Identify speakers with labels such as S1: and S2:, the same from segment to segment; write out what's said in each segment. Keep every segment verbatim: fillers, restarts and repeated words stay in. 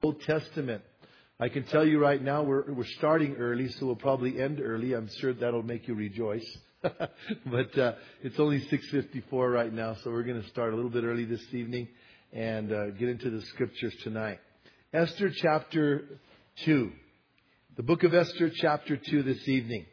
S1: Old Testament. I can tell you right now we're we're starting early, so we'll probably end early. I'm sure that'll make you rejoice. but uh, it's only six fifty-four right now, so we're going to start a little bit early this evening and uh, get into the scriptures tonight. Esther chapter two. The book of Esther chapter two this evening.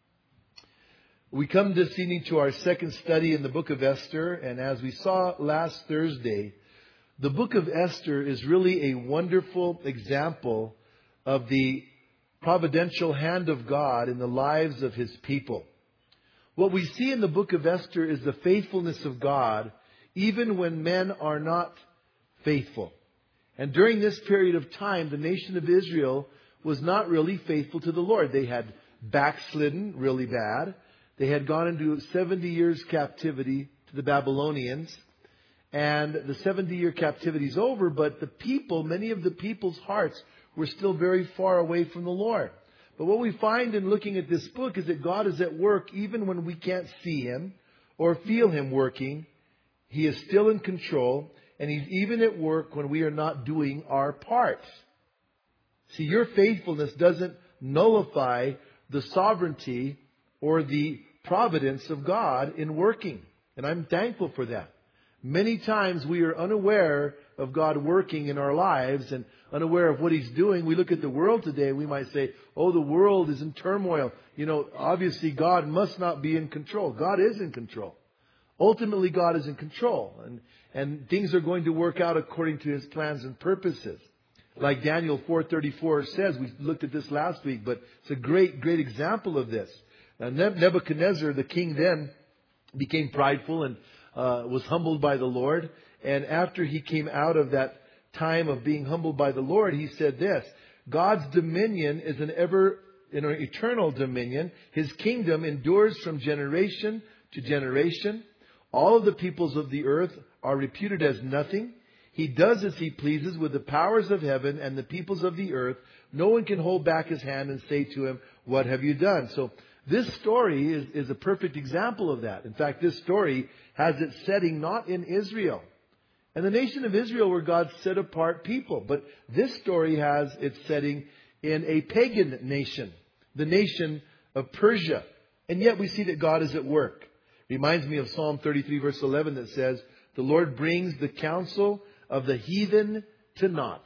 S1: We come this evening to our second study in the book of Esther, and as we saw last Thursday, the book of Esther is really a wonderful example of the providential hand of God in the lives of His people. What we see in the book of Esther is the faithfulness of God, even when men are not faithful. And during this period of time, the nation of Israel was not really faithful to the Lord. They had backslidden really bad. They had gone into seventy years captivity to the Babylonians. And the seventy-year captivity is over, but the people, many of the people's hearts were still very far away from the Lord. But what we find in looking at this book is that God is at work even when we can't see Him or feel Him working. He is still in control, and He's even at work when we are not doing our part. See, your faithfulness doesn't nullify the sovereignty or the providence of God in working. And I'm thankful for that. Many times we are unaware of God working in our lives and unaware of what He's doing. We look at the world today, we might say, oh, the world is in turmoil. You know, obviously God must not be in control. God is in control. Ultimately, God is in control. And, and things are going to work out according to His plans and purposes. Like Daniel four thirty-four says, we looked at this last week, but it's a great, great example of this. Now, Nebuchadnezzar, the king then, became prideful and Uh, was humbled by the Lord. And after he came out of that time of being humbled by the Lord, he said this: God's dominion is an ever, an eternal dominion. His kingdom endures from generation to generation. All of the peoples of the earth are reputed as nothing. He does as He pleases with the powers of heaven and the peoples of the earth. No one can hold back His hand and say to Him, what have you done? So this story is, is a perfect example of that. In fact, this story has its setting not in Israel. And the nation of Israel were God's set apart people. But this story has its setting in a pagan nation, the nation of Persia. And yet we see that God is at work. Reminds me of Psalm thirty-three verse eleven that says, the Lord brings the counsel of the heathen to naught.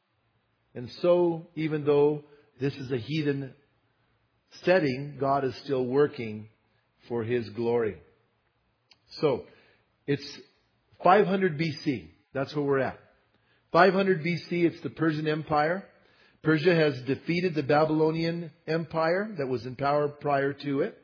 S1: And so, even though this is a heathen setting, God is still working for His glory. So, it's five hundred B C. That's where we're at. five hundred B C, it's the Persian Empire. Persia has defeated the Babylonian Empire that was in power prior to it.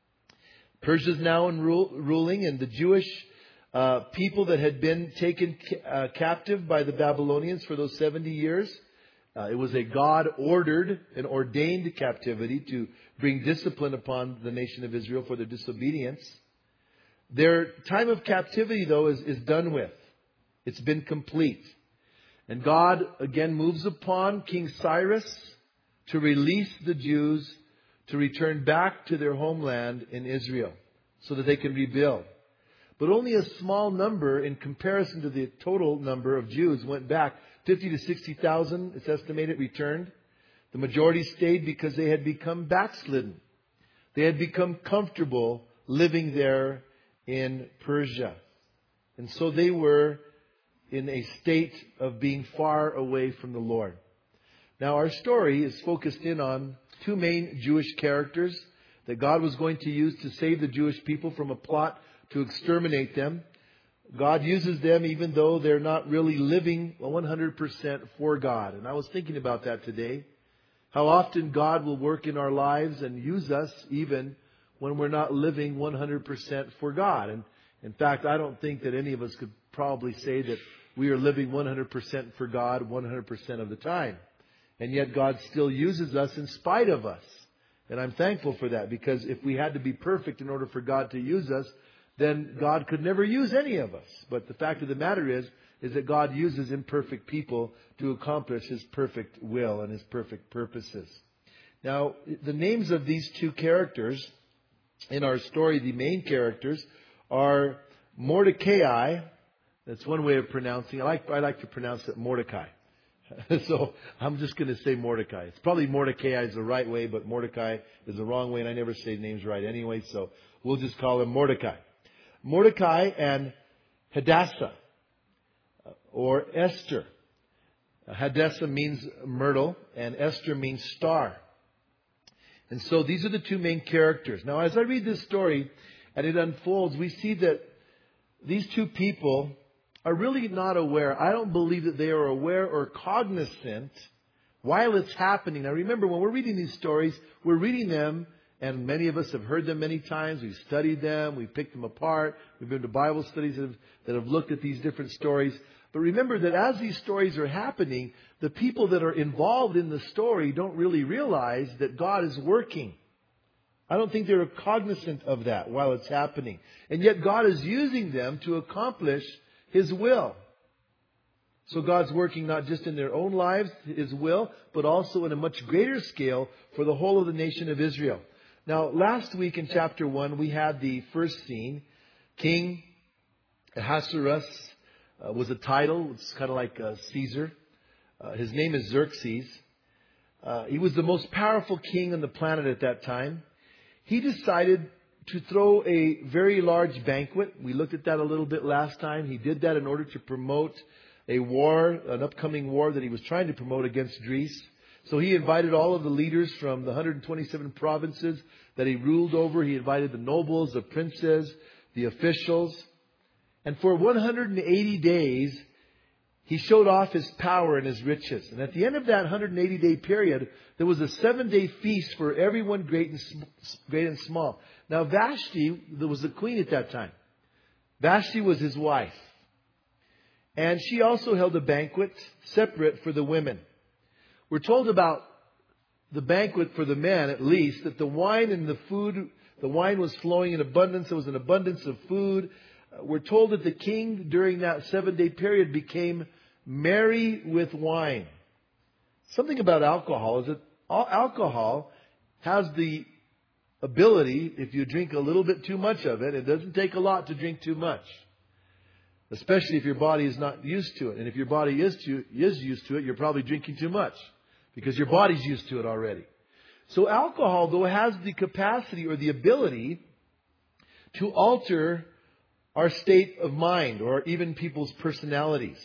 S1: Persia is now in rule, ruling, and the Jewish uh, people that had been taken uh, captive by the Babylonians for those seventy years, Uh, it was a God-ordered and ordained captivity to bring discipline upon the nation of Israel for their disobedience. Their time of captivity, though, is, is done with. It's been complete. And God again moves upon King Cyrus to release the Jews to return back to their homeland in Israel so that they can rebuild. But only a small number in comparison to the total number of Jews went back. fifty to sixty thousand, it's estimated, returned. The majority stayed because they had become backslidden. They had become comfortable living there in Persia. And so they were in a state of being far away from the Lord. Now our story is focused in on two main Jewish characters that God was going to use to save the Jewish people from a plot to exterminate them. God uses them even though they're not really living one hundred percent for God. And I was thinking about that today. How often God will work in our lives and use us even when we're not living one hundred percent for God. And in fact, I don't think that any of us could probably say that we are living one hundred percent for God one hundred percent of the time. And yet God still uses us in spite of us. And I'm thankful for that, because if we had to be perfect in order for God to use us, then God could never use any of us. But the fact of the matter is, is that God uses imperfect people to accomplish His perfect will and His perfect purposes. Now, the names of these two characters in our story, the main characters, are Mordecai. That's one way of pronouncing. I like I like to pronounce it Mordecai. So I'm just going to say Mordecai. It's probably Mordecai is the right way, but Mordecai is the wrong way, and I never say names right anyway, so we'll just call him Mordecai. Mordecai and Hadassah, or Esther. Hadassah means myrtle, and Esther means star. And so these are the two main characters. Now, as I read this story and it unfolds, we see that these two people are really not aware. I don't believe that they are aware or cognizant while it's happening. Now, remember, when we're reading these stories, we're reading them, and many of us have heard them many times. We've studied them. We've picked them apart. We've been to Bible studies that have, that have looked at these different stories. But remember that as these stories are happening, the people that are involved in the story don't really realize that God is working. I don't think they're cognizant of that while it's happening. And yet God is using them to accomplish His will. So God's working not just in their own lives, His will, but also in a much greater scale for the whole of the nation of Israel. Now, last week in chapter one, we had the first scene. King Ahasuerus uh, was a title. It's kind of like uh, Caesar. Uh, his name is Xerxes. Uh, he was the most powerful king on the planet at that time. He decided to throw a very large banquet. We looked at that a little bit last time. He did that in order to promote a war, an upcoming war that he was trying to promote against Greece. So he invited all of the leaders from the one hundred twenty-seven provinces that he ruled over. He invited the nobles, the princes, the officials. And for one hundred eighty days, he showed off his power and his riches. And at the end of that one hundred eighty day period, there was a seven day feast for everyone, great and, great and small. Now Vashti, there was the queen at that time. Vashti was his wife. And she also held a banquet separate for the women. We're told about the banquet for the men, at least, that the wine and the food, the wine was flowing in abundance. There was an abundance of food. We're told that the king, during that seven-day period, became merry with wine. Something about alcohol is that alcohol has the ability, if you drink a little bit too much of it, it doesn't take a lot to drink too much. Especially if your body is not used to it. And if your body is, to, is used to it, you're probably drinking too much. Because your body's used to it already. So alcohol, though, has the capacity or the ability to alter our state of mind or even people's personalities.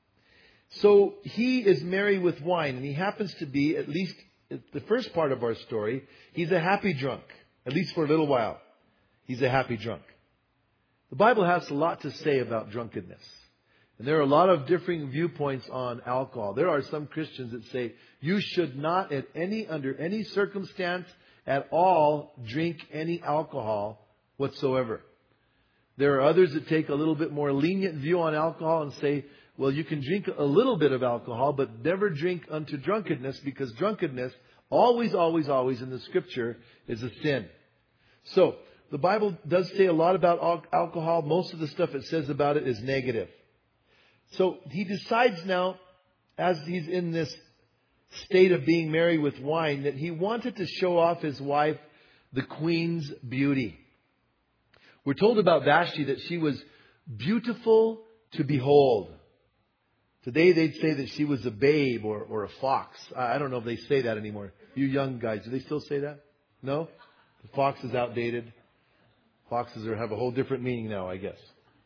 S1: So he is merry with wine, and he happens to be, at least the first part of our story, he's a happy drunk. At least for a little while. He's a happy drunk. The Bible has a lot to say about drunkenness. And there are a lot of differing viewpoints on alcohol. There are some Christians that say you should not at any, under any circumstance at all drink any alcohol whatsoever. There are others that take a little bit more lenient view on alcohol and say, well, you can drink a little bit of alcohol, but never drink unto drunkenness, because drunkenness always, always, always in the Scripture is a sin. So, the Bible does say a lot about alcohol. Most of the stuff it says about it is negative. So he decides now, as he's in this state of being merry with wine, that he wanted to show off his wife, the queen's beauty. We're told about Vashti that she was beautiful to behold. Today they'd say that she was a babe or, or a fox. I don't know if they say that anymore. You young guys, do they still say that? No? The fox is outdated. Foxes are, have a whole different meaning now, I guess.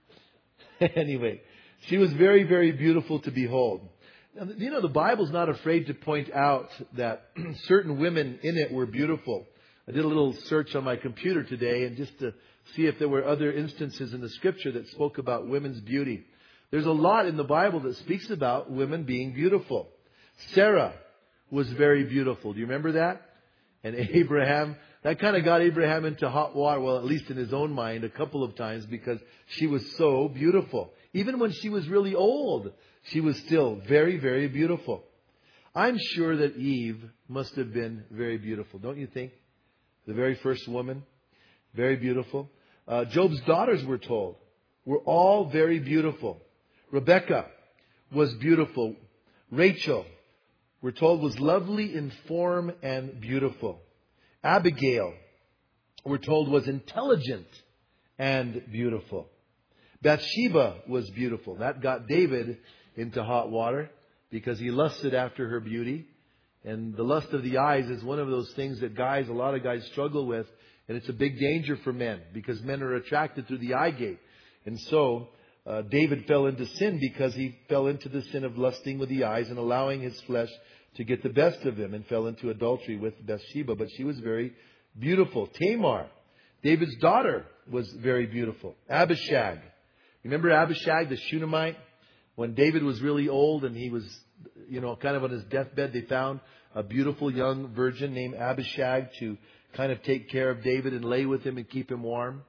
S1: Anyway, she was very, very beautiful to behold. Now, you know, the Bible's not afraid to point out that certain women in it were beautiful. I did a little search on my computer today, and just to see if there were other instances in the Scripture that spoke about women's beauty. There's a lot in the Bible that speaks about women being beautiful. Sarah was very beautiful. Do you remember that? And Abraham, that kind of got Abraham into hot water, well, at least in his own mind, a couple of times, because she was so beautiful. Even when she was really old, she was still very, very beautiful. I'm sure that Eve must have been very beautiful, don't you think? The very first woman, very beautiful. Uh, Job's daughters, we're told, were all very beautiful. Rebecca was beautiful. Rachel, we're told, was lovely in form and beautiful. Abigail, we're told, was intelligent and beautiful. Bathsheba was beautiful. That got David into hot water. because he lusted after her beauty. And the lust of the eyes is one of those things that guys, a lot of guys struggle with. And it's a big danger for men because men are attracted through the eye gate. And so uh, David fell into sin because he fell into the sin of lusting with the eyes and allowing his flesh to get the best of him, and fell into adultery with Bathsheba. But she was very beautiful. Tamar, David's daughter, was very beautiful. Abishag. Remember Abishag, the Shunammite? When David was really old and he was, you know, kind of on his deathbed, they found a beautiful young virgin named Abishag to kind of take care of David and lay with him and keep him warm.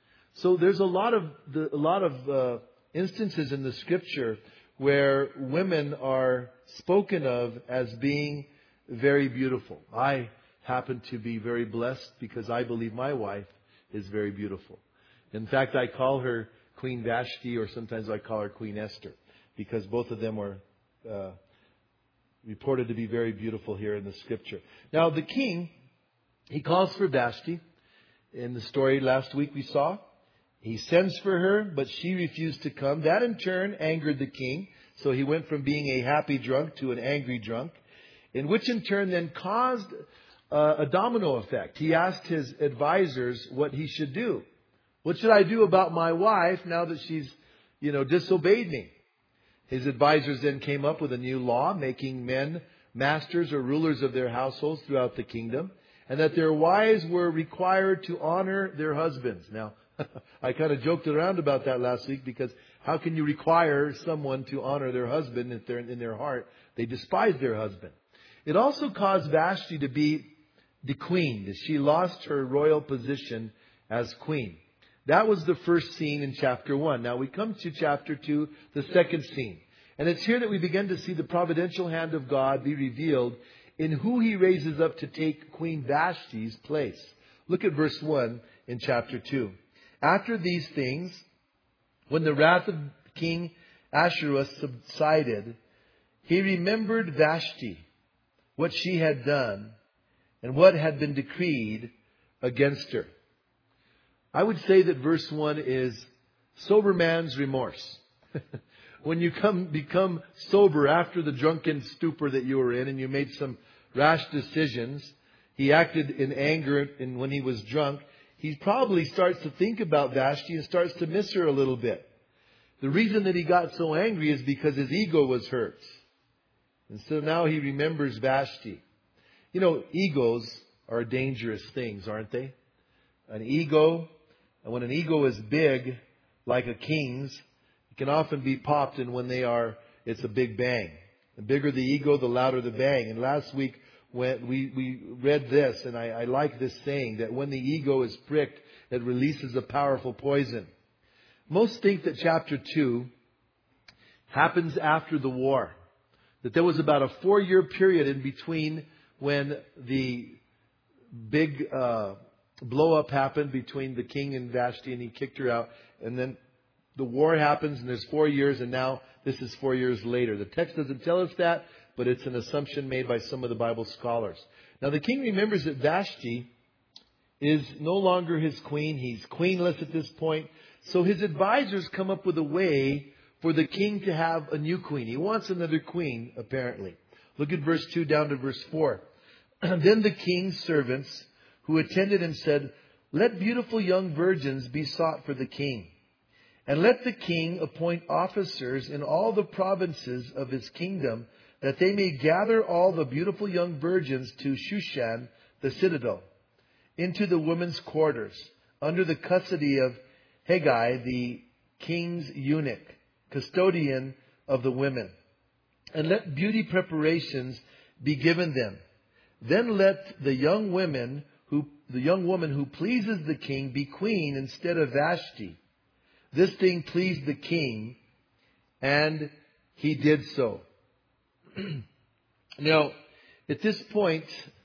S1: So there's a lot of the, a lot of uh, instances in the Scripture where women are spoken of as being very beautiful. I happen to be very blessed because I believe my wife is very beautiful. In fact, I call her Queen Vashti, or sometimes I call her Queen Esther, because both of them are uh, reported to be very beautiful here in the Scripture. Now, the king, he calls for Vashti. In the story last week we saw, he sends for her, but she refused to come. That in turn angered the king. So he went from being a happy drunk to an angry drunk, in which in turn then caused uh, a domino effect. He asked his advisors what he should do. What should I do about my wife now that she's, you know, disobeyed me? His advisors then came up with a new law, making men masters or rulers of their households throughout the kingdom, and that their wives were required to honor their husbands. Now, I kind of joked around about that last week, because how can you require someone to honor their husband if they're in their heart they despise their husband? It also caused Vashti to be dequeened. She lost her royal position as queen. That was the first scene in chapter one. Now we come to chapter two, the second scene. And it's here that we begin to see the providential hand of God be revealed in who He raises up to take Queen Vashti's place. Look at verse one in chapter two. After these things, when the wrath of King Ahasuerus subsided, he remembered Vashti, what she had done, and what had been decreed against her. I would say that verse one is sober man's remorse. When you come become sober after the drunken stupor that you were in and you made some rash decisions, he acted in anger, and when he was drunk, he probably starts to think about Vashti and starts to miss her a little bit. The reason that he got so angry is because his ego was hurt. And so now he remembers Vashti. You know, egos are dangerous things, aren't they? An ego, and when an ego is big, like a king's, it can often be popped, and when they are, it's a big bang. The bigger the ego, the louder the bang. And last week, when we, we read this, and I, I like this saying, that when the ego is pricked, it releases a powerful poison. Most think that chapter two happens after the war. That there was about a four-year period in between when the big uh, blow-up happened between the king and Vashti, and he kicked her out. And then the war happens, and there's four years, and now this is four years later. The text doesn't tell us that, but it's an assumption made by some of the Bible scholars. Now, the king remembers that Vashti is no longer his queen. He's queenless at this point. So his advisors come up with a way for the king to have a new queen. He wants another queen, apparently. Look at verse two down to verse four. Then the king's servants who attended him said, "Let beautiful young virgins be sought for the king. And let the king appoint officers in all the provinces of his kingdom, that they may gather all the beautiful young virgins to Shushan, the citadel, into the women's quarters, under the custody of Hegai, the king's eunuch, custodian of the women. And let beauty preparations be given them. Then let the young women who the young woman who pleases the king be queen instead of Vashti." This thing pleased the king, and he did so. Now, at this point,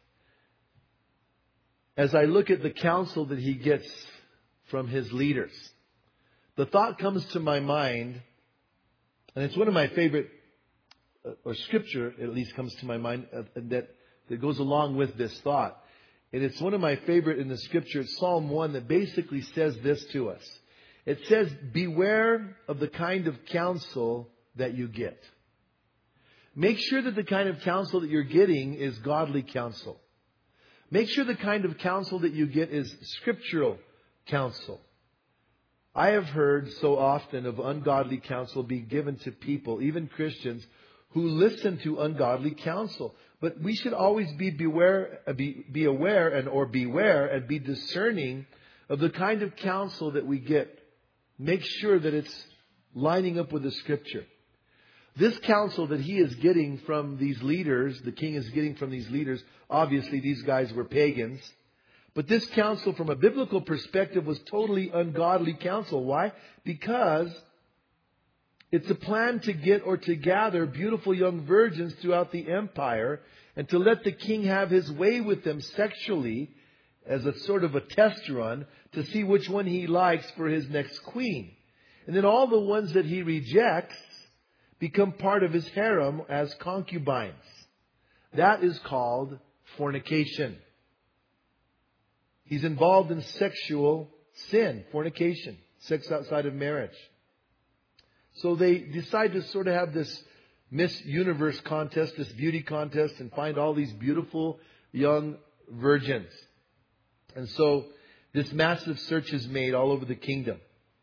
S1: as I look at the counsel that he gets from his leaders, the thought comes to my mind, and it's one of my favorite, or scripture at least comes to my mind, uh, that, that goes along with this thought. And it's one of my favorite in the scripture. It's Psalm one that basically says this to us. It says, "Beware of the kind of counsel that you get." Make sure that the kind of counsel that you're getting is godly counsel. Make sure the kind of counsel that you get is scriptural counsel. I have heard so often of ungodly counsel being given to people, even Christians, who listen to ungodly counsel. But we should always be beware, be, be aware and or beware and be discerning of the kind of counsel that we get. Make sure that it's lining up with the Scripture. This counsel that he is getting from these leaders, the king is getting from these leaders, obviously these guys were pagans. But this counsel from a biblical perspective was totally ungodly counsel. Why? Because it's a plan to get or to gather beautiful young virgins throughout the empire and to let the king have his way with them sexually as a sort of a test run to see which one he likes for his next queen. And then all the ones that he rejects become part of his harem as concubines. That is called fornication. He's involved in sexual sin, fornication, sex outside of marriage. So they decide to sort of have this Miss Universe contest, this beauty contest, and find all these beautiful young virgins. And so this massive search is made all over the kingdom.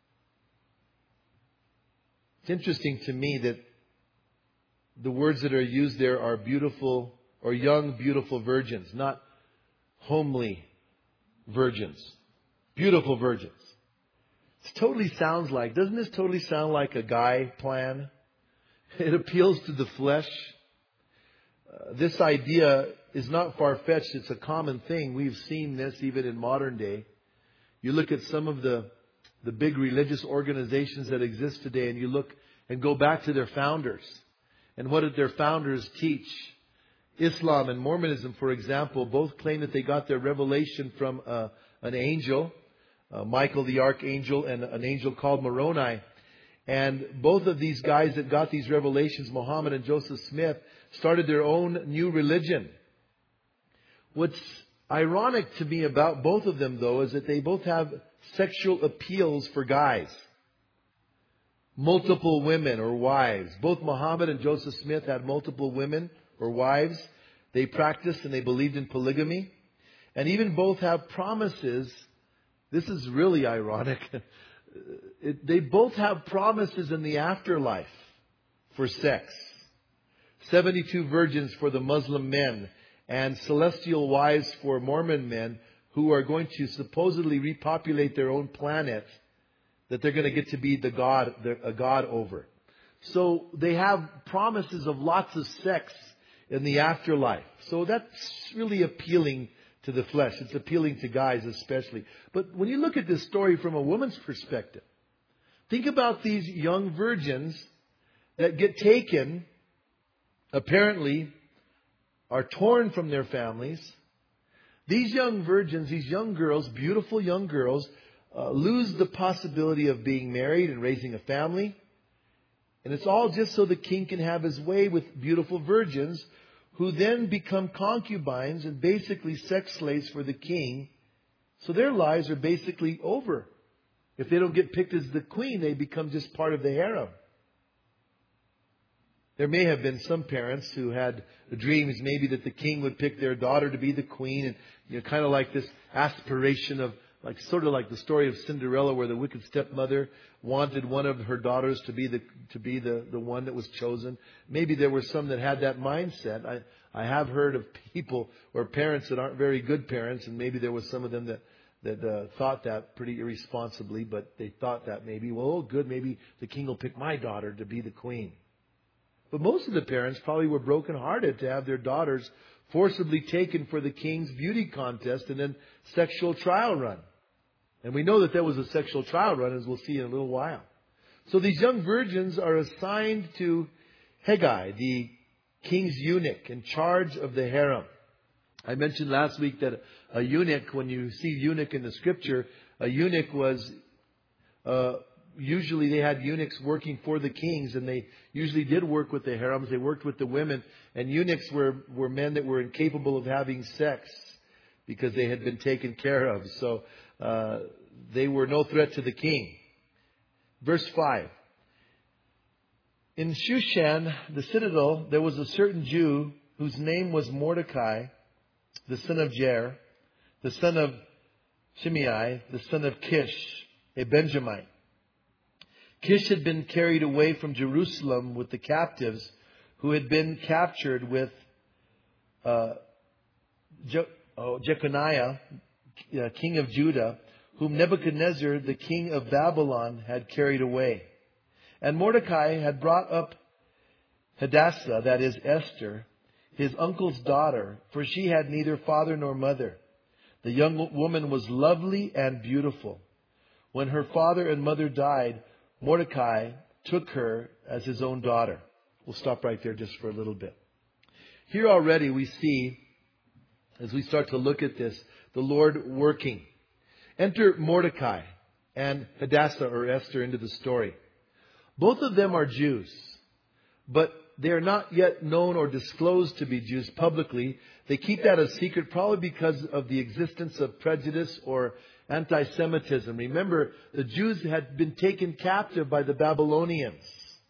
S1: It's interesting to me that the words that are used there are beautiful or young, beautiful virgins, not homely virgins. Beautiful virgins. It totally sounds like, doesn't this totally sound like a guy plan? It appeals to the flesh. Uh, this idea is not far-fetched. It's a common thing. We've seen this even in modern day. You look at some of the, the big religious organizations that exist today and you look and go back to their founders. And what did their founders teach? Islam and Mormonism, for example, both claim that they got their revelation from uh, an angel, uh, Michael the Archangel, and an angel called Moroni. And both of these guys that got these revelations, Muhammad and Joseph Smith, started their own new religion. What's ironic to me about both of them, though, is that they both have sexual appeals for guys. Multiple women or wives. Both Muhammad and Joseph Smith had multiple women or wives. They practiced and they believed in polygamy. And even both have promises. This is really ironic. It, they both have promises in the afterlife for sex. seventy-two virgins for the Muslim men and celestial wives for Mormon men who are going to supposedly repopulate their own planet that they're going to get to be the God, a God over. So they have promises of lots of sex in the afterlife. So that's really appealing to the flesh. It's appealing to guys especially. But when you look at this story from a woman's perspective, think about these young virgins that get taken, apparently are torn from their families. These young virgins, these young girls, beautiful young girls, uh, lose the possibility of being married and raising a family. And it's all just so the king can have his way with beautiful virgins who then become concubines and basically sex slaves for the king. So their lives are basically over. If they don't get picked as the queen, they become just part of the harem. There may have been some parents who had dreams maybe that the king would pick their daughter to be the queen. And you know, kind of like this aspiration of, like sort of like the story of Cinderella where the wicked stepmother wanted one of her daughters to be the to be the, the one that was chosen. Maybe there were some that had that mindset. I, I have heard of people or parents that aren't very good parents, and maybe there was some of them that, that uh, thought that pretty irresponsibly, but they thought that maybe, well, oh, good, maybe the king will pick my daughter to be the queen. But most of the parents probably were brokenhearted to have their daughters forcibly taken for the king's beauty contest and then sexual trial run. And we know that there was a sexual trial run, as we'll see in a little while. So these young virgins are assigned to Hegai, the king's eunuch, in charge of the harem. I mentioned last week that a eunuch, when you see eunuch in the scripture, a eunuch was, uh, usually they had eunuchs working for the kings, and they usually did work with the harems. They worked with the women. And eunuchs were, were men that were incapable of having sex because they had been taken care of. So uh, they were no threat to the king. Verse five. In Shushan, the citadel, there was a certain Jew whose name was Mordecai, the son of Jair, the son of Shimei, the son of Kish, a Benjamite. Kish had been carried away from Jerusalem with the captives who had been captured with uh, Je- oh, Jeconiah, uh, king of Judah, whom Nebuchadnezzar, the king of Babylon, had carried away. And Mordecai had brought up Hadassah, that is Esther, his uncle's daughter, for she had neither father nor mother. The young woman was lovely and beautiful. When her father and mother died, Mordecai took her as his own daughter. We'll stop right there just for a little bit. Here already we see, as we start to look at this, the Lord working. Enter Mordecai and Hadassah or Esther into the story. Both of them are Jews, but they are not yet known or disclosed to be Jews publicly. They keep that a secret probably because of the existence of prejudice or anti-Semitism. Remember, the Jews had been taken captive by the Babylonians.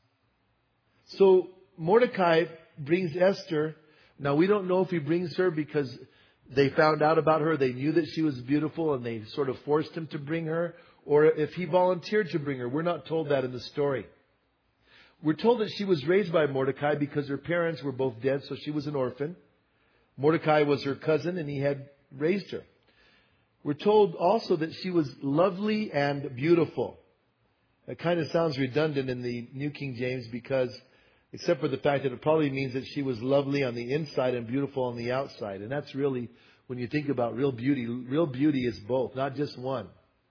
S1: So Mordecai brings Esther. Now, we don't know if he brings her because they found out about her. They knew that she was beautiful and they sort of forced him to bring her. Or if he volunteered to bring her. We're not told that in the story. We're told that she was raised by Mordecai because her parents were both dead, so she was an orphan. Mordecai was her cousin and he had raised her. We're told also that she was lovely and beautiful. That kind of sounds redundant in the New King James because, except for the fact that it probably means that she was lovely on the inside and beautiful on the outside. And that's really, when you think about real beauty, real beauty is both, not just one.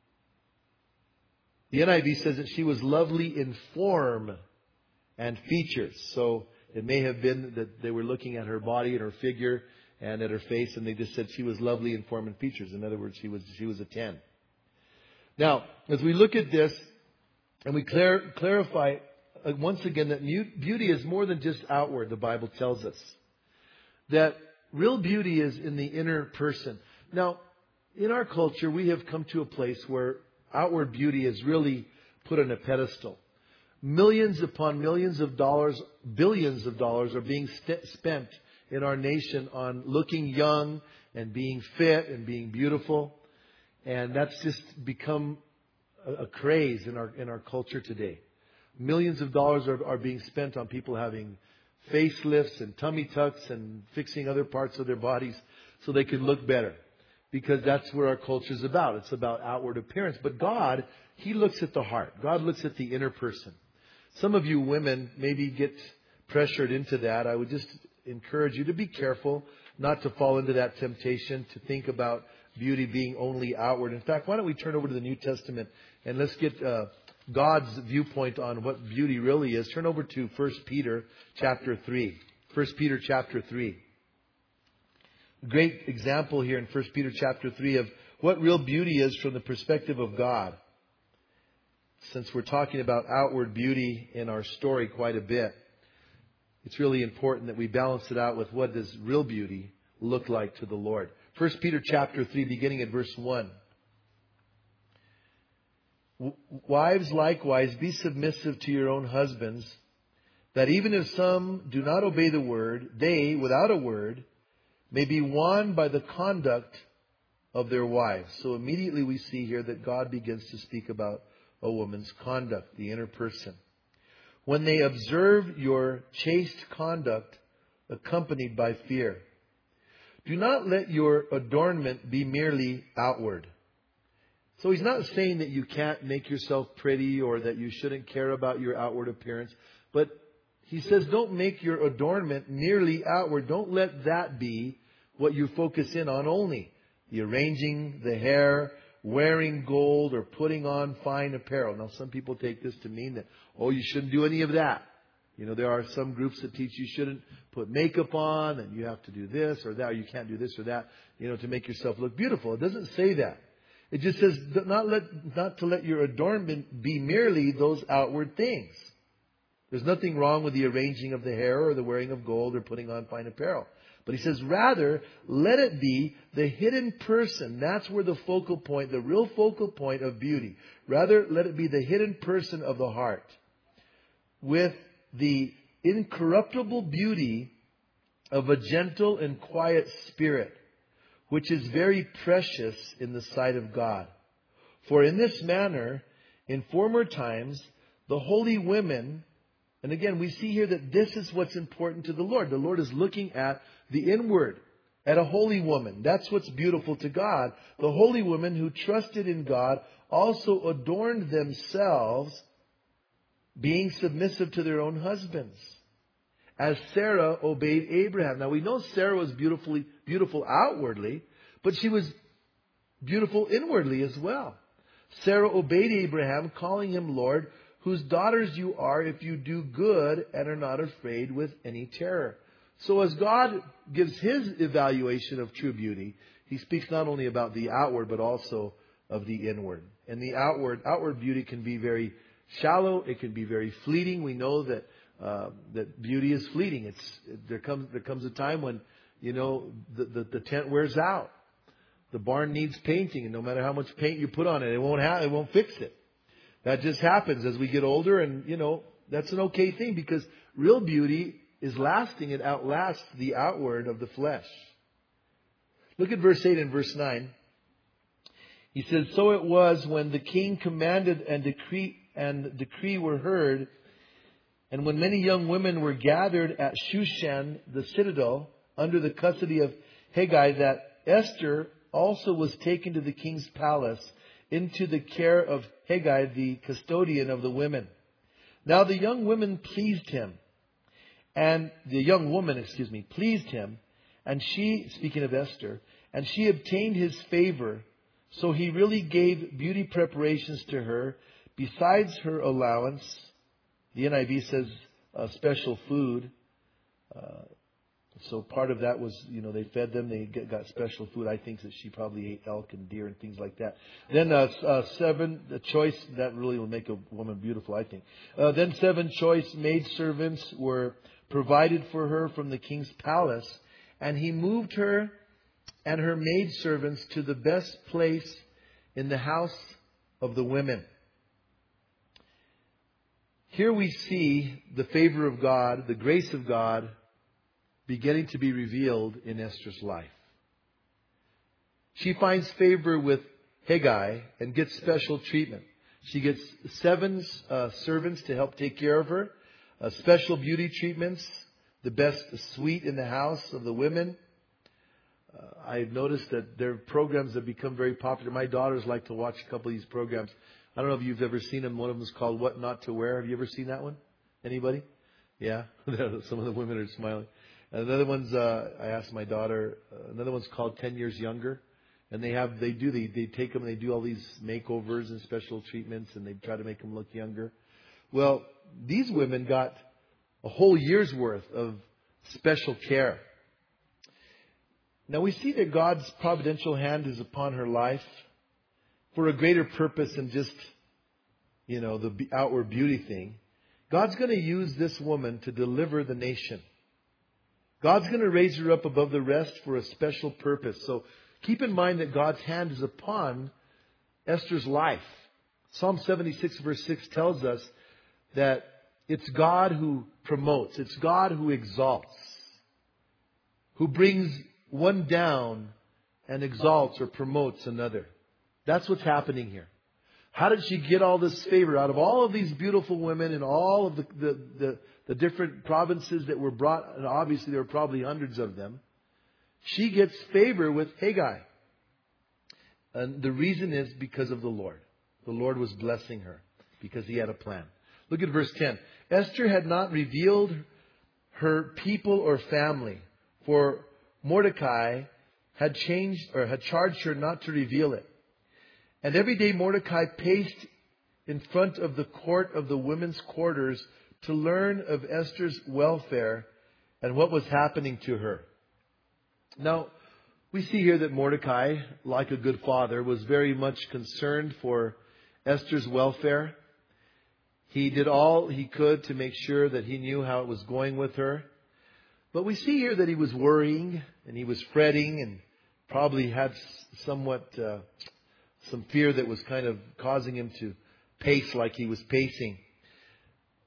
S1: The N I V says that she was lovely in form and features. So it may have been that they were looking at her body and her figure and at her face, and they just said she was lovely in form and features. In other words, she was she was a ten. Now, as we look at this, and we clar- clarify uh, once again that beauty is more than just outward, the Bible tells us. That real beauty is in the inner person. Now, in our culture, we have come to a place where outward beauty is really put on a pedestal. Millions upon millions of dollars, billions of dollars are being st- spent in our nation on looking young and being fit and being beautiful. And that's just become a, a craze in our in our culture today. Millions of dollars are, are being spent on people having facelifts and tummy tucks and fixing other parts of their bodies so they can look better. Because that's what our culture is about. It's about outward appearance. But God, He looks at the heart. God looks at the inner person. Some of you women maybe get pressured into that. I would just encourage you to be careful not to fall into that temptation to think about beauty being only outward. In fact, why don't we turn over to the New Testament and let's get uh, God's viewpoint on what beauty really is. Turn over to First Peter chapter three. First Peter chapter three. Great example here in First Peter chapter three of what real beauty is from the perspective of God. Since we're talking about outward beauty in our story quite a bit, it's really important that we balance it out with what does real beauty look like to the Lord. First Peter chapter three, beginning at verse one. Wives, likewise, be submissive to your own husbands, that even if some do not obey the word, they, without a word, may be won by the conduct of their wives. So immediately we see here that God begins to speak about a woman's conduct, the inner person. When they observe your chaste conduct accompanied by fear. Do not let your adornment be merely outward. So he's not saying that you can't make yourself pretty or that you shouldn't care about your outward appearance. But he says don't make your adornment merely outward. Don't let that be what you focus in on only. The arranging the hair, wearing gold, or putting on fine apparel. Now, some people take this to mean that, oh, you shouldn't do any of that. You know, there are some groups that teach you shouldn't put makeup on and you have to do this or that, or you can't do this or that, you know, to make yourself look beautiful. It doesn't say that. It just says not let not to let your adornment be merely those outward things. There's nothing wrong with the arranging of the hair or the wearing of gold or putting on fine apparel. But he says, rather, let it be the hidden person. That's where the focal point, the real focal point of beauty. Rather, let it be the hidden person of the heart. With the incorruptible beauty of a gentle and quiet spirit, which is very precious in the sight of God. For in this manner, in former times, the holy women, and again, we see here that this is what's important to the Lord. The Lord is looking at the inward, at a holy woman. That's what's beautiful to God. The holy women who trusted in God also adorned themselves, being submissive to their own husbands, as Sarah obeyed Abraham. Now we know Sarah was beautifully, beautiful outwardly, but she was beautiful inwardly as well. Sarah obeyed Abraham, calling him Lord, whose daughters you are if you do good and are not afraid with any terror. So as God gives His evaluation of true beauty, He speaks not only about the outward, but also of the inward. And the outward, outward beauty can be very shallow. It can be very fleeting. We know that uh, that beauty is fleeting. It's there comes there comes a time when, you know, the, the the tent wears out. The barn needs painting, and no matter how much paint you put on it, it won't have, it won't fix it. That just happens as we get older, and you know that's an okay thing, because real beauty is lasting. It outlasts the outward of the flesh. Look at verse eight and verse nine. He says, "So it was when the king commanded and decree and decree were heard, and when many young women were gathered at Shushan, the citadel, under the custody of Hegai, that Esther also was taken to the king's palace, into the care of Hegai, the custodian of the women. Now the young women pleased him, and the young woman, excuse me, pleased him, and she, speaking of Esther, and she obtained his favor. So he really gave beauty preparations to her, besides her allowance." The N I V says uh, special food. Uh, so part of that was, you know, they fed them. They get, got special food. I think that she probably ate elk and deer and things like that. Then uh, uh, seven, the choice, that really will make a woman beautiful, I think. Uh, then seven choice maidservants were provided for her from the king's palace. And he moved her and her maidservants to the best place in the house of the women. Here we see the favor of God, the grace of God, beginning to be revealed in Esther's life. She finds favor with Hegai and gets special treatment. She gets seven uh, servants to help take care of her, uh, special beauty treatments, the best suite in the house of the women. Uh, I've noticed that their programs have become very popular. My daughters like to watch a couple of these programs. I don't know if you've ever seen them. One of them is called What Not to Wear. Have you ever seen that one? Anybody? Yeah? Some of the women are smiling. Another one's, uh, I asked my daughter, uh, another one's called ten years younger. And they have, they do, they, they take them and they do all these makeovers and special treatments, and they try to make them look younger. Well, these women got a whole year's worth of special care. Now we see that God's providential hand is upon her life for a greater purpose than just, you know, the outward beauty thing. God's going to use this woman to deliver the nation. God's going to raise her up above the rest for a special purpose. So keep in mind that God's hand is upon Esther's life. Psalm seventy-six verse six tells us that it's God who promotes. It's God who exalts, who brings one down and exalts or promotes another. That's what's happening here. How did she get all this favor out of all of these beautiful women in all of the, the, the, the different provinces that were brought? And obviously there were probably hundreds of them. She gets favor with Hegai. And the reason is because of the Lord. The Lord was blessing her because He had a plan. Look at verse ten. Esther had not revealed her people or family, for Mordecai had changed or had charged her not to reveal it. And every day Mordecai paced in front of the court of the women's quarters to learn of Esther's welfare and what was happening to her. Now, we see here that Mordecai, like a good father, was very much concerned for Esther's welfare. He did all he could to make sure that he knew how it was going with her. But we see here that he was worrying and he was fretting and probably had somewhat uh, some fear that was kind of causing him to pace like he was pacing.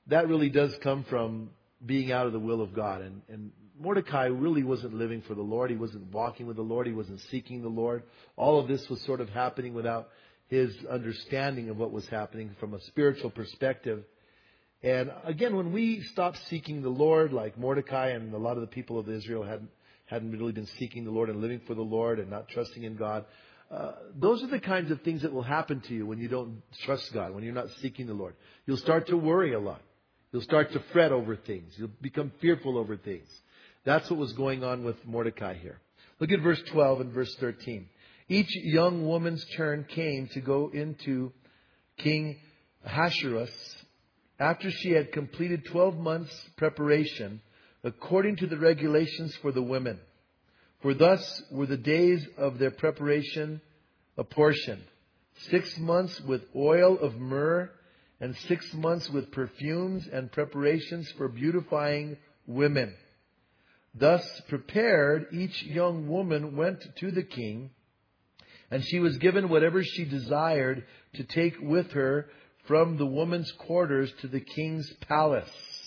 S1: that really does come from being out of the will of God. And, and Mordecai really wasn't living for the Lord. He wasn't walking with the Lord. He wasn't seeking the Lord. All of this was sort of happening without his understanding of what was happening from a spiritual perspective. And again, when we stop seeking the Lord, like Mordecai and a lot of the people of Israel hadn't, hadn't really been seeking the Lord and living for the Lord and not trusting in God, uh, those are the kinds of things that will happen to you when you don't trust God, when you're not seeking the Lord. You'll start to worry a lot. You'll start to fret over things. You'll become fearful over things. That's what was going on with Mordecai here. Look at verse twelve and verse thirteen. Each young woman's turn came to go into King Ahasuerus after she had completed twelve months' preparation according to the regulations for the women. For thus were the days of their preparation apportioned. Six months with oil of myrrh and six months with perfumes and preparations for beautifying women. Thus prepared, each young woman went to the king, and she was given whatever she desired to take with her from the woman's quarters to the king's palace.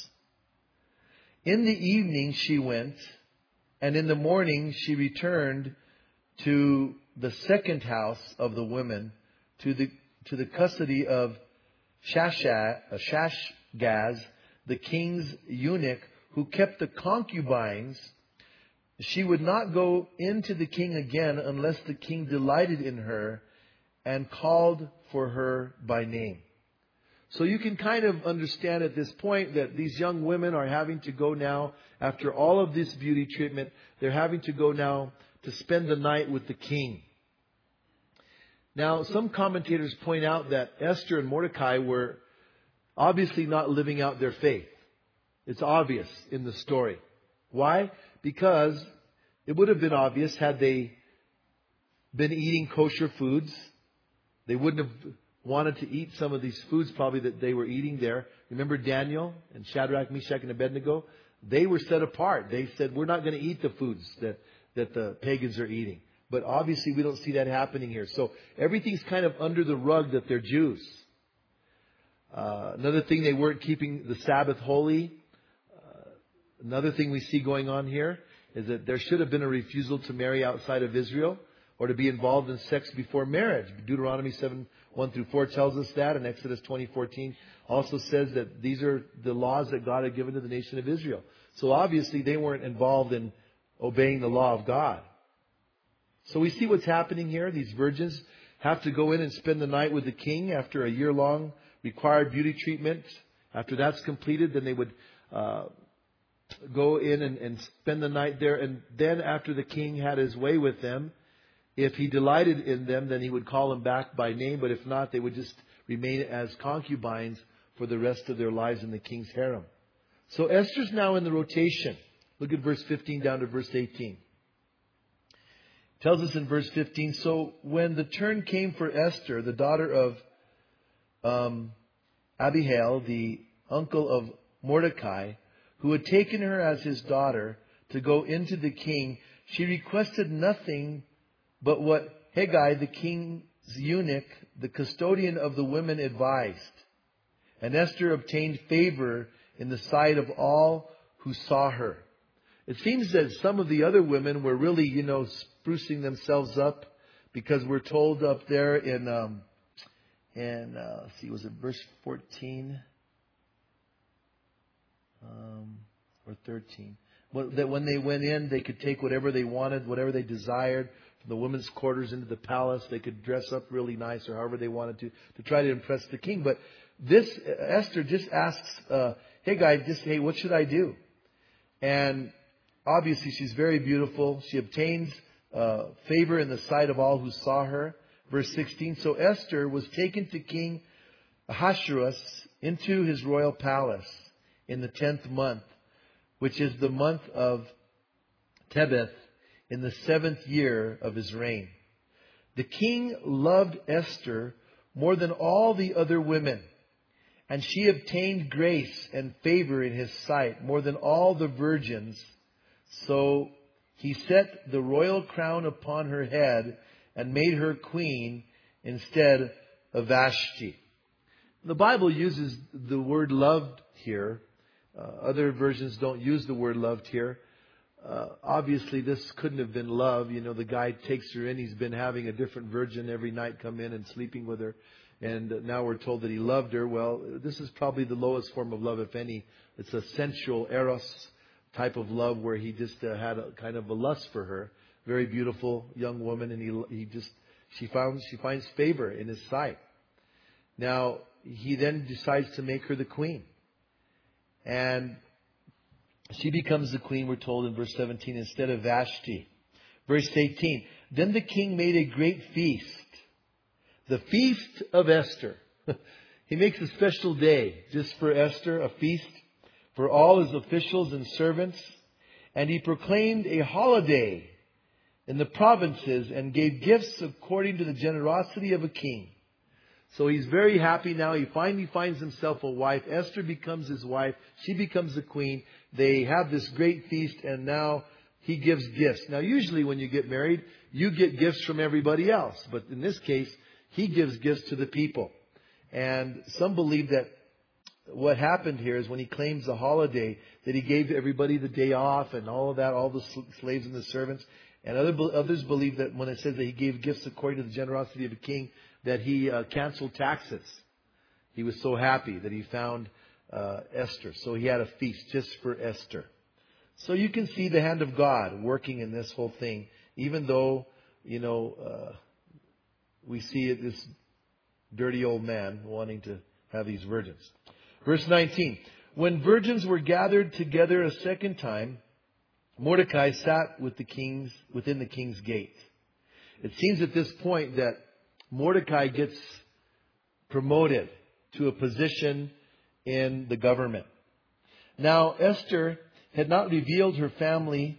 S1: In the evening she went, and in the morning she returned to the second house of the women, to the to the custody of Shashgaz, Shashgaz, the king's eunuch, who kept the concubines. She would not go into the king again unless the king delighted in her and called for her by name. So you can kind of understand at this point that these young women are having to go now, after all of this beauty treatment, they're having to go now to spend the night with the king. Now, some commentators point out that Esther and Mordecai were obviously not living out their faith. It's obvious in the story. Why? Because it would have been obvious had they been eating kosher foods. They wouldn't have wanted to eat some of these foods probably that they were eating there. Remember Daniel and Shadrach, Meshach, and Abednego? They were set apart. They said, we're not going to eat the foods that, that the pagans are eating. But obviously we don't see that happening here. So everything's kind of under the rug that they're Jews. Uh, another thing, they weren't keeping the Sabbath holy. Uh, another thing we see going on here is that there should have been a refusal to marry outside of Israel or to be involved in sex before marriage. Deuteronomy seven, one through four tells us that, and Exodus twenty, fourteen also says that these are the laws that God had given to the nation of Israel. So obviously they weren't involved in obeying the law of God. So we see what's happening here. These virgins have to go in and spend the night with the king after a year-long required beauty treatment. After that's completed, then they would uh, go in and, and spend the night there. And then after the king had his way with them, if he delighted in them, then he would call them back by name. But if not, they would just remain as concubines for the rest of their lives in the king's harem. So Esther's now in the rotation. Look at verse fifteen down to verse eighteen. It tells us in verse fifteen, so when the turn came for Esther, the daughter of um, Abihail, the uncle of Mordecai, who had taken her as his daughter to go into the king, she requested nothing but what Hegai, the king's eunuch, the custodian of the women, advised. And Esther obtained favor in the sight of all who saw her. It seems that some of the other women were really, you know, sprucing themselves up, because we're told up there in, um, in uh, let's see, was it verse fourteen um, or thirteen? Well, that when they went in, they could take whatever they wanted, whatever they desired, from the women's quarters into the palace. They could dress up really nice or however they wanted to, to try to impress the king. But this, Esther just asks, uh, hey guy, just, hey, what should I do? And obviously she's very beautiful. She obtains uh, favor in the sight of all who saw her. Verse sixteen, so Esther was taken to King Ahasuerus into his royal palace in the tenth month, which is the month of Tebeth, in the seventh year of his reign. The king loved Esther more than all the other women, and she obtained grace and favor in his sight more than all the virgins. So he set the royal crown upon her head and made her queen instead of Vashti. The Bible uses the word loved here. Uh, other versions don't use the word loved here. Uh, obviously, this couldn't have been love. You know, the guy takes her in. He's been having a different virgin every night come in and sleeping with her. And now we're told that he loved her. Well, this is probably the lowest form of love, if any. It's a sensual eros type of love where he just uh, had a kind of a lust for her. Very beautiful young woman, and he he just she found she finds favor in his sight. Now he then decides to make her the queen, and she becomes the queen, we're told in verse seventeen, instead of Vashti. Verse eighteen, then the king made a great feast, the feast of Esther. He makes a special day just for Esther, a feast for all his officials and servants. And he proclaimed a holiday in the provinces and gave gifts according to the generosity of a king. So he's very happy now. He finally finds himself a wife. Esther becomes his wife. She becomes the queen. They have this great feast, and now he gives gifts. Now, usually when you get married, you get gifts from everybody else. But in this case, he gives gifts to the people. And some believe that what happened here is when he claims a holiday, that he gave everybody the day off and all of that, all the slaves and the servants. And other, others believe that when it says that he gave gifts according to the generosity of a king, that he uh, canceled taxes. He was so happy that he found uh, Esther. So he had a feast just for Esther. So you can see the hand of God working in this whole thing, even though, you know, uh, we see this dirty old man wanting to have these virgins. Verse nineteen, when virgins were gathered together a second time, Mordecai sat with the kings within the king's gate. It seems at this point that Mordecai gets promoted to a position in the government. Now, Esther had not revealed her family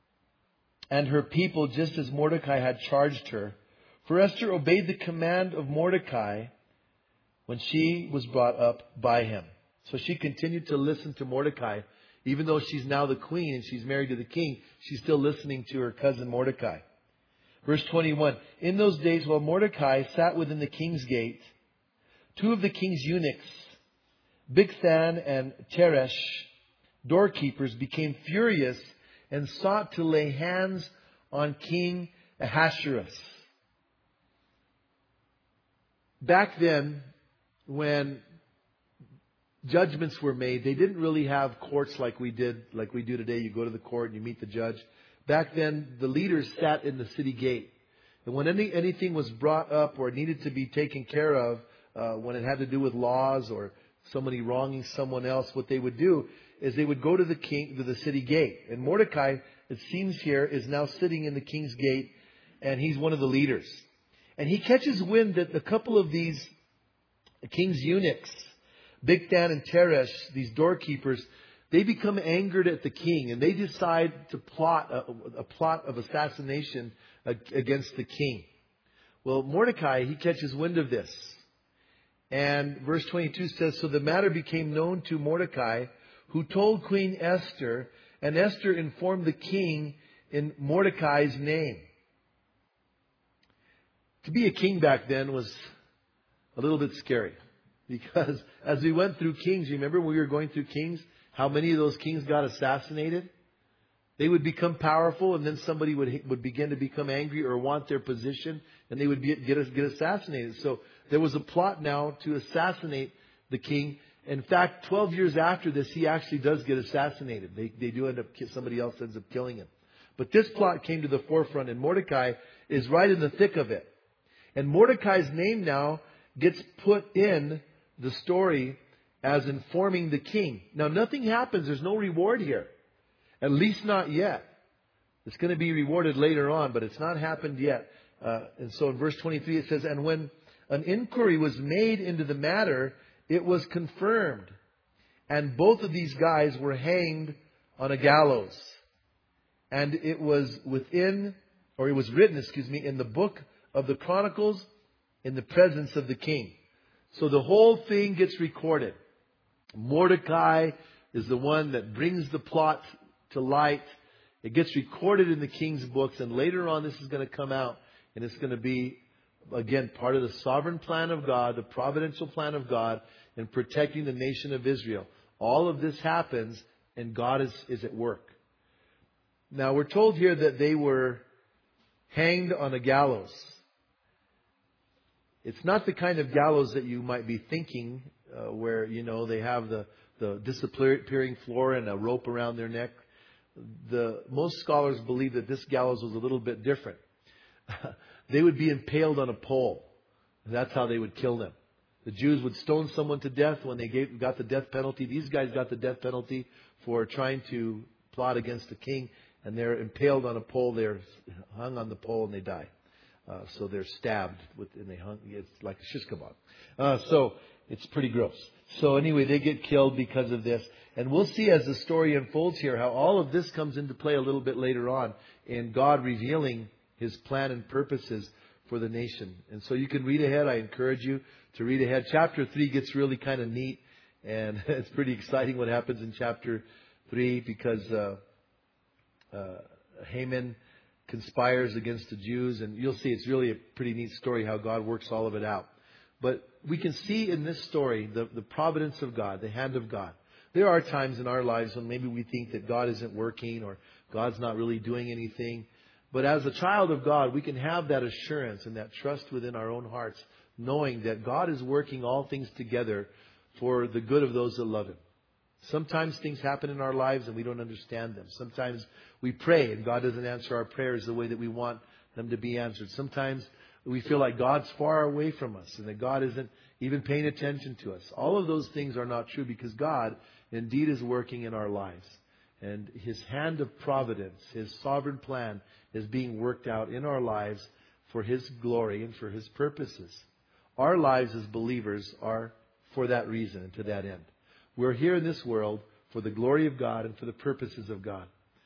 S1: and her people just as Mordecai had charged her. For Esther obeyed the command of Mordecai when she was brought up by him. So she continued to listen to Mordecai. Even though she's now the queen and she's married to the king, she's still listening to her cousin Mordecai. Verse twenty-one, in those days while Mordecai sat within the king's gate, two of the king's eunuchs, Bigthan and Teresh, doorkeepers, became furious and sought to lay hands on King Ahasuerus. Back then, when judgments were made, they didn't really have courts like we did, like we do today. You go to the court and you meet the judge. Back then, the leaders sat in the city gate. And when any, anything was brought up or needed to be taken care of, uh, when it had to do with laws or somebody wronging someone else, what they would do is they would go to the king, to the city gate. And Mordecai, it seems here, is now sitting in the king's gate, and he's one of the leaders. And he catches wind that a couple of these king's eunuchs, Bigthan and Teresh, these doorkeepers, they become angered at the king, and they decide to plot a, a plot of assassination against the king. Well, Mordecai, he catches wind of this. And verse twenty-two says, so the matter became known to Mordecai, who told Queen Esther, and Esther informed the king in Mordecai's name. To be a king back then was a little bit scary. Because as we went through kings, remember when we were going through kings, how many of those kings got assassinated? They would become powerful, and then somebody would would begin to become angry or want their position, and they would get, get, get assassinated. So there was a plot now to assassinate the king. In fact, twelve years after this, he actually does get assassinated. They, they do end up, somebody else ends up killing him. But this plot came to the forefront, and Mordecai is right in the thick of it. And Mordecai's name now gets put in the story as informing the king. Now, nothing happens. There's no reward here. At least not yet. It's going to be rewarded later on, but it's not happened yet. Uh, and so in verse twenty-three it says, and when an inquiry was made into the matter, it was confirmed. And both of these guys were hanged on a gallows. And it was within, or it was written, excuse me, in the book of the Chronicles in the presence of the king. So the whole thing gets recorded. Mordecai is the one that brings the plot to light. It gets recorded in the king's books, and later on this is going to come out, and it's going to be Again, part of the sovereign plan of God, the providential plan of God in protecting the nation of Israel. All of this happens and God is, is at work. Now we're told here that they were hanged on a gallows. It's not the kind of gallows that you might be thinking, uh, where, you know, they have the, the disappearing floor and a rope around their neck. The, most scholars believe that this gallows was a little bit different. They would be impaled on a pole. That's how they would kill them. The Jews would stone someone to death when they gave, got the death penalty. These guys got the death penalty for trying to plot against the king. And they're impaled on a pole. They're hung on the pole and they die. Uh, so they're stabbed with, and they hung. It's like a shish kebab. Uh, so it's pretty gross. So anyway, they get killed because of this. And we'll see as the story unfolds here how all of this comes into play a little bit later on in God revealing His plan and purposes for the nation. And so you can read ahead. I encourage you to read ahead. Chapter three gets really kind of neat. And it's pretty exciting what happens in chapter three because uh, uh, Haman conspires against the Jews. And you'll see it's really a pretty neat story how God works all of it out. But we can see in this story the, the providence of God, the hand of God. There are times in our lives when maybe we think that God isn't working or God's not really doing anything. But as a child of God, we can have that assurance and that trust within our own hearts, knowing that God is working all things together for the good of those that love Him. Sometimes things happen in our lives and we don't understand them. Sometimes we pray and God doesn't answer our prayers the way that we want them to be answered. Sometimes we feel like God's far away from us and that God isn't even paying attention to us. All of those things are not true because God indeed is working in our lives. And His hand of providence, His sovereign plan is being worked out in our lives for His glory and for His purposes. Our lives as believers are for that reason and to that end. We're here in this world for the glory of God and for the purposes of God.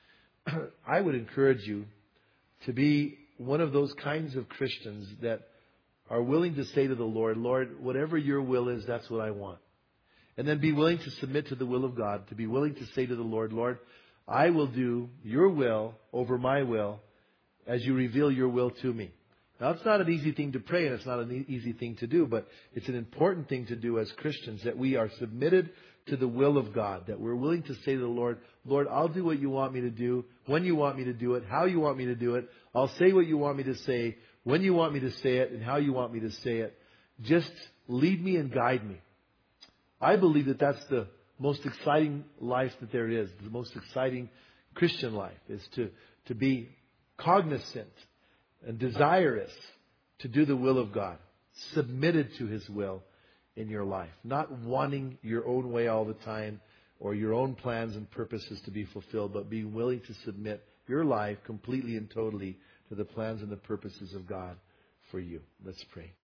S1: I would encourage you to be one of those kinds of Christians that are willing to say to the Lord, Lord, whatever your will is, that's what I want. And then be willing to submit to the will of God, to be willing to say to the Lord, Lord, I will do your will over my will as you reveal your will to me. Now, it's not an easy thing to pray and it's not an easy thing to do, but it's an important thing to do as Christians, that we are submitted to the will of God, that we're willing to say to the Lord, Lord, I'll do what you want me to do, when you want me to do it, how you want me to do it. I'll say what you want me to say, when you want me to say it, and how you want me to say it. Just lead me and guide me. I believe that that's the most exciting life that there is. The most exciting Christian life is to, to be cognizant and desirous to do the will of God. Submitted to His will in your life. Not wanting your own way all the time or your own plans and purposes to be fulfilled, but being willing to submit your life completely and totally to the plans and the purposes of God for you. Let's pray.